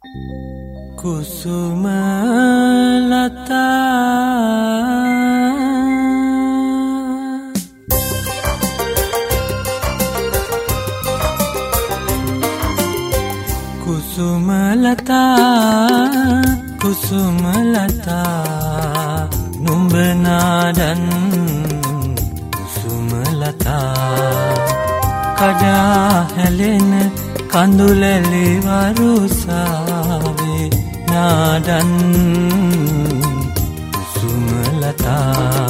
කුසුමලතා කුසුමලතා කුසුමලතා නුඹ නාදන් කුසුමලතා කඩා හැලෙන කඳුලැලි වරුසාවේ නාදන් කුසුමලතා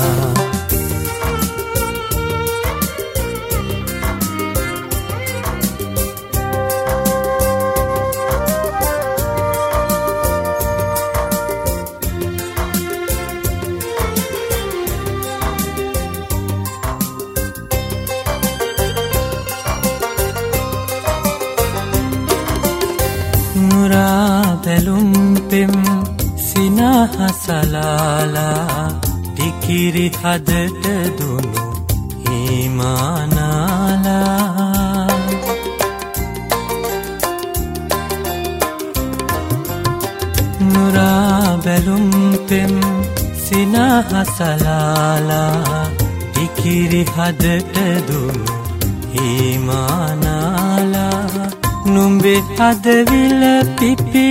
බැලුම් පෙම් සිනහසලාලා ටිකිරි හදට දුනු හිමානාලා නුරා බැලුම් පෙම් සිනහසලාලා ටිකිරි හදට දුනු හිමානාලා නුඹේ හදවිල පිපි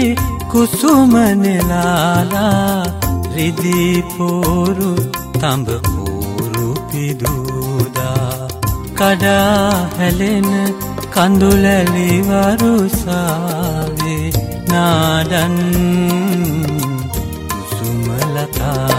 කුසුමනෙලාලා රිදී පෝරු තඹ පෝරු පිදුදා කඩා හැලෙන කඳුලැලි වරුසාවේ නාදන් කුසුමලතා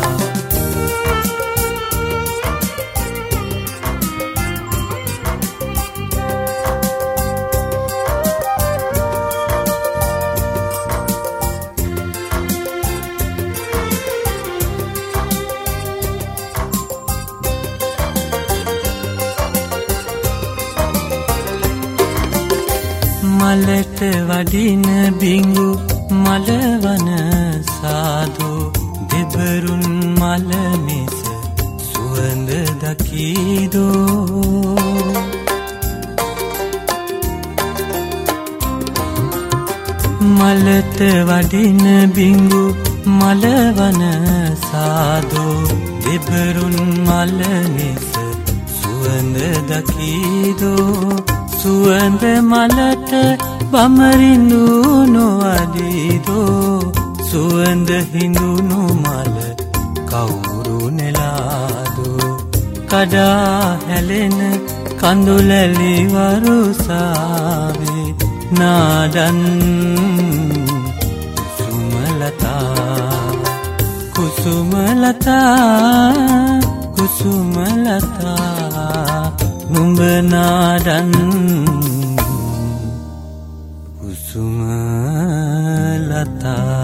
මලට වඩින බිඟු මලවන සාදු දෙබරුන් මල මිස සුවඳ දකීදෝ මලට වඩින බිඟු මලවන සාදු දෙබරුන් මල මිස සුවඳ දකීදෝ සුවඳ මලට බමරිඳු නොඅදීදෝ සුවඳ හිඳුණු මල කවුරු නෙලාදෝ කඩා හැලෙන කඳුලැලි වරුසාවේ නාදන් කුසුමලතා කුසුමලතා නුඹ නාදන් කුසුමලතා